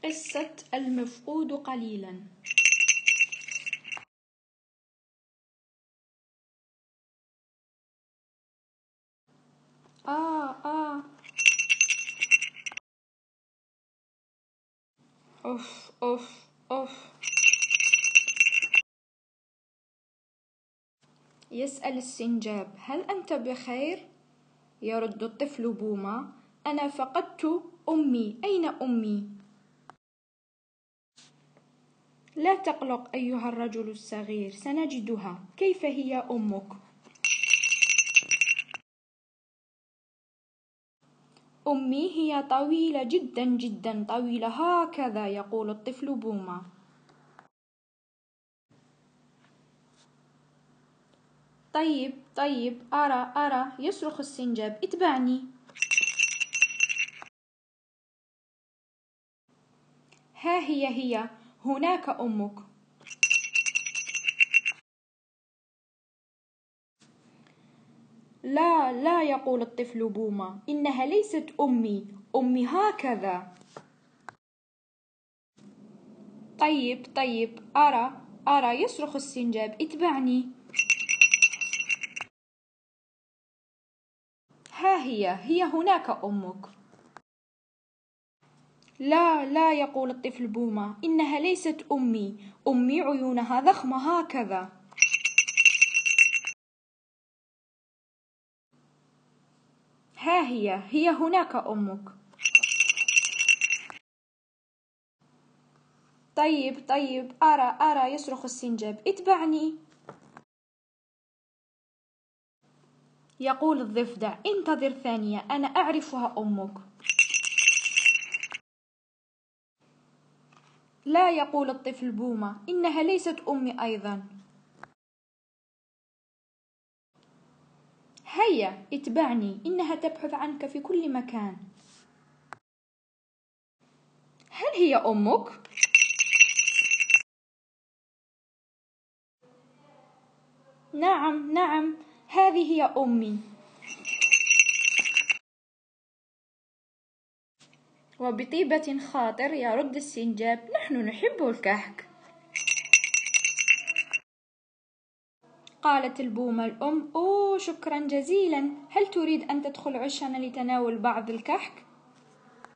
قصة المفقود قليلا. أوف أوف أوف. يسأل السنجاب: هل أنت بخير؟ يرد الطفل بوما: أنا فقدت أمي، أين أمي؟ لا تقلق أيها الرجل الصغير، سنجدها. كيف هي أمك؟ أمي هي طويلة جدا جدا، طويلة هكذا، يقول الطفل بوما. طيب طيب، أرى، يصرخ السنجاب: اتبعني. ها هي هناك أمك. لا لا، يقول الطفل بوما، إنها ليست أمي، أمي هكذا. طيب طيب، أرى، يصرخ السنجاب: اتبعني. ها هي هناك أمك. لا لا، يقول الطفل بوما، إنها ليست أمي، أمي عيونها ضخمة هكذا. ها هي هناك أمك. طيب طيب، أرى، يصرخ السنجاب: اتبعني. يقول الضفدع: انتظر ثانية، أنا أعرفها أمك. لا، يقول الطفل بوما، إنها ليست أمي أيضا. هيا اتبعني، إنها تبحث عنك في كل مكان. هل هي أمك؟ نعم نعم، هذه هي أمي. وبطيبة خاطر يرد السنجاب: نحن نحب الكحك. قالت البومة الأم: أوه، شكرا جزيلا، هل تريد أن تدخل عشنا لتناول بعض الكحك؟